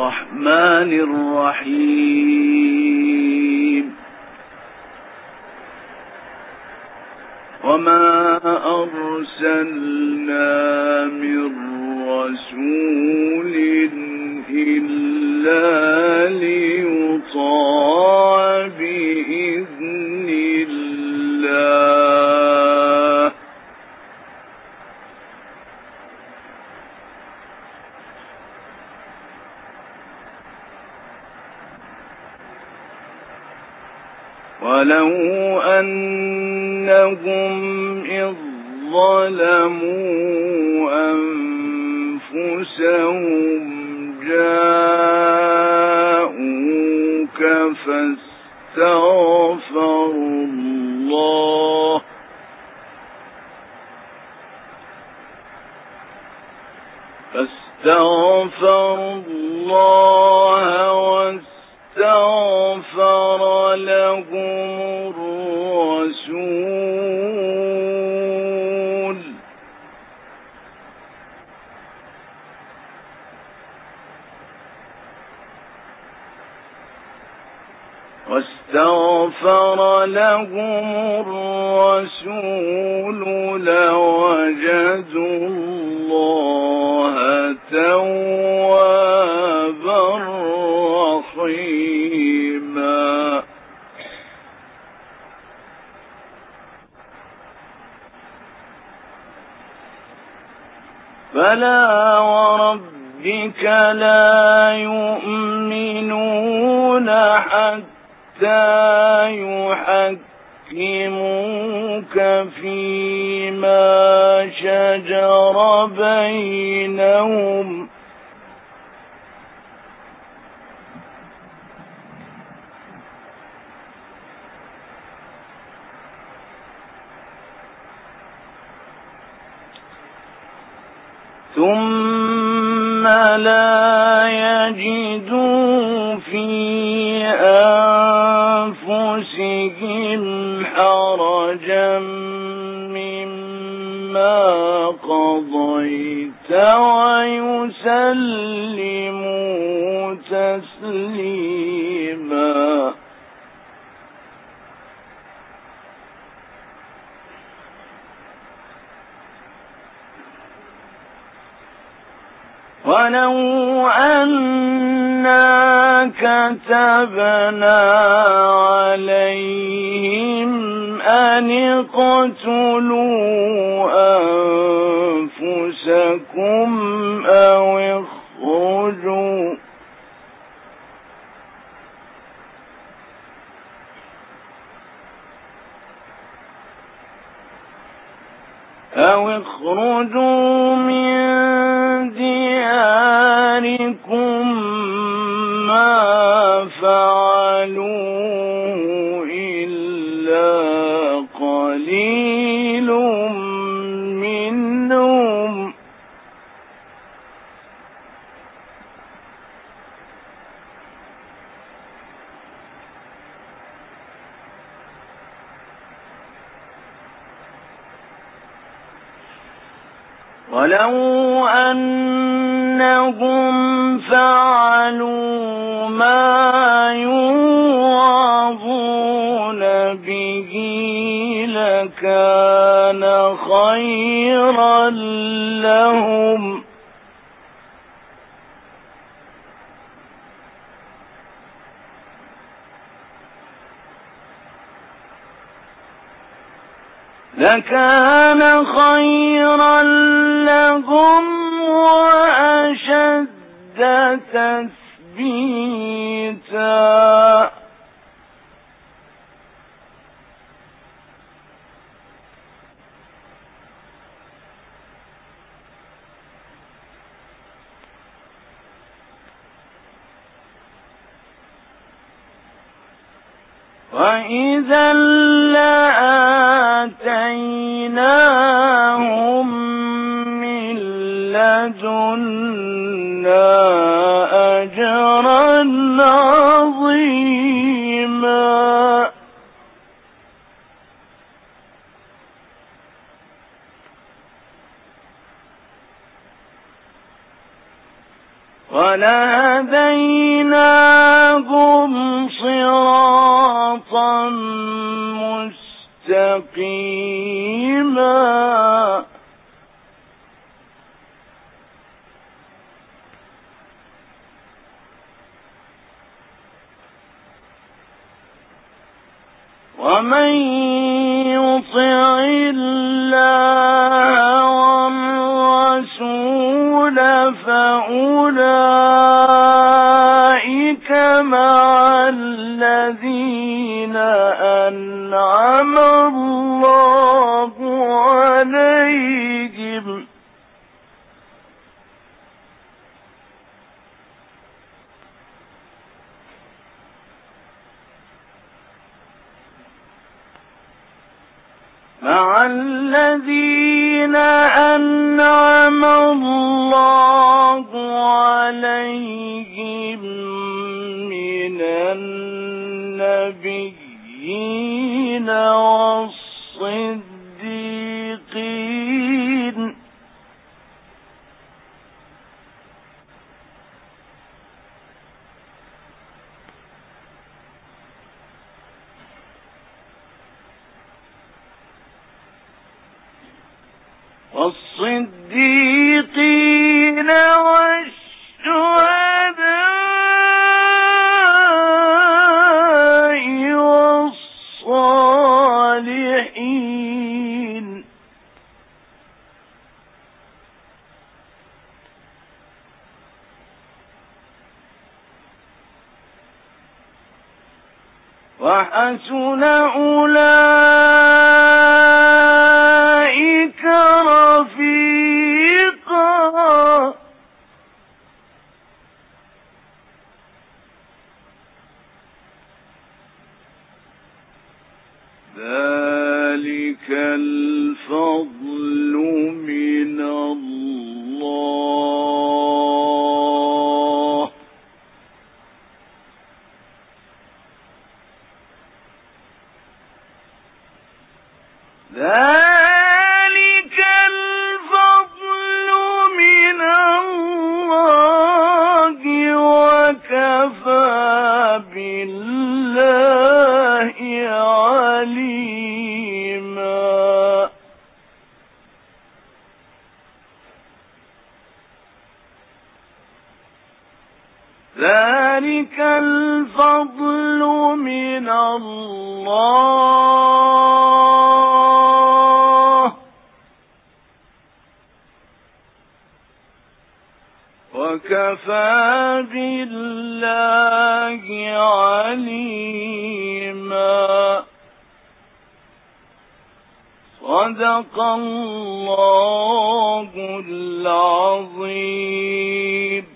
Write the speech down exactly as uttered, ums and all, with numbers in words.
الرحمن الرحيم وما أرسلنا من رسول إلا ليطاع بإذن الله ولو أنهم إذ ظلموا أنفسهم جاءوك فاستغفروا الله فاستغفروا الله واستغفر لهم الرسول واستغفر لهم الرسول لوجدوا الله توابا رحيما فلا وربك لا يؤمنون حتى يحكموك فيما شجر بينهم ثم لا يجدوا في أنفسهم حرجا مما قضيت ويسلموا تسليما ولو أنا كتبنا عليهم أن اقتلوا أنفسكم أو اخرجوا أو اخرجوا من دياركم ما فعلوه إلا قليل منهم ولو أنهم فعلوا ما يوعظون به لكان خيرا لهم لكان خيرا لهم وأشد تثبيتا وإذا لآتيناهم من لدنا أجرا عظيما ولهديناهم صراطا مستقيما ومن يطع الله والرسول فأولئك مع الذين أنعم الله عليهم مع الذين أنعم الله عليهم من النبيين والصديقين والصديقين والشهداء والصالحين وحسن أولئك رفيقا ذلك الفضل من الله ذلك الفضل من الله وكفى بالله عليما ذلك الفضل من الله وكفى بالله عليما صدق الله العظيم.